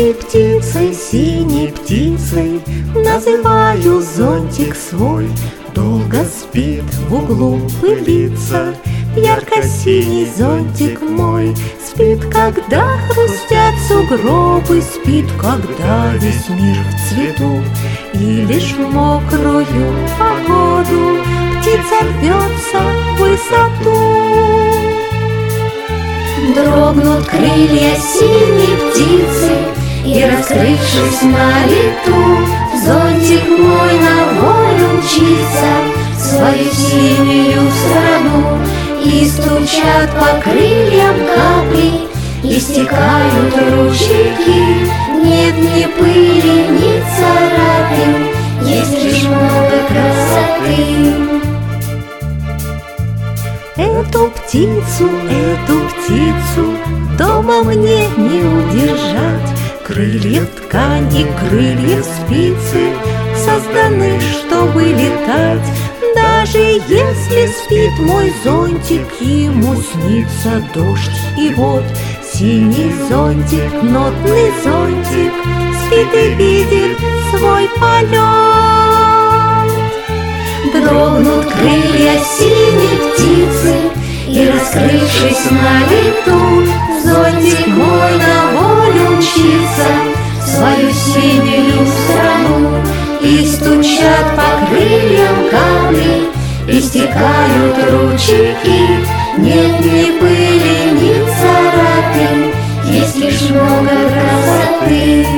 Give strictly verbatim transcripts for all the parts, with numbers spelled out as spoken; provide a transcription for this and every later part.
Синей птицей, синей птицей называю зонтик свой. Долго спит в углу пылится ярко-синий зонтик мой. Спит, когда хрустят сугробы, спит, когда весь мир в цвету, и лишь в мокрую погоду птица рвется в высоту. Дрогнут крылья синей птицы, и, раскрывшись на лету, зонтик мой на волю мчится в свою синюю страну. И стучат по крыльям капли, и стекают ручейки. Нет ни пыли, ни царапин, есть лишь много красоты. Эту птицу, эту птицу дома мне не удержать. Крылья ткани, крылья спицы созданы, чтобы летать. Даже если спит мой зонтик, ему снится дождь. И вот синий зонтик, нотный зонтик, спит и видит свой полет. Дрогнут крылья синей птицы, и, раскрывшись на лету, зонтик мой на волю мчится в свою синюю страну. И стучат по крыльям капли, и стекают ручейки. Нет ни пыли, ни царапин, есть лишь много красоты.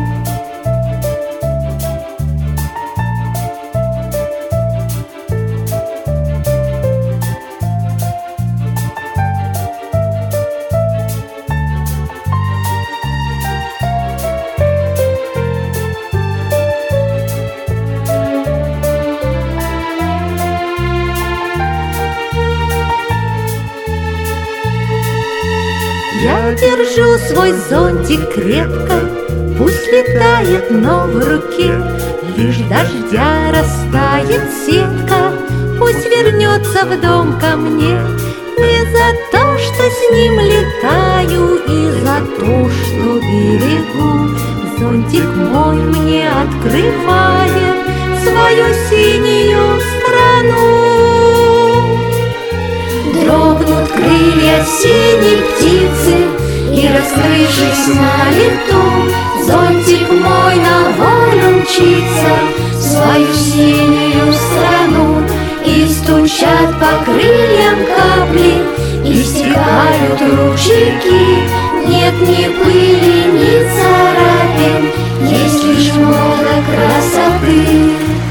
Я держу свой зонтик крепко, пусть летает, но в руке лишь дождя растает сетка, пусть вернется в дом ко мне. И за то, что с ним летаю, и за то, что берегу, зонтик мой мне открывает свою синюю страну. Дрогнут крылья синей птицы, и, раскрывшись на лету, зонтик мой на волю мчится в свою синюю страну. И стучат по крыльям капли, и стекают ручейки. Нет ни пыли, ни царапин, есть лишь много красоты.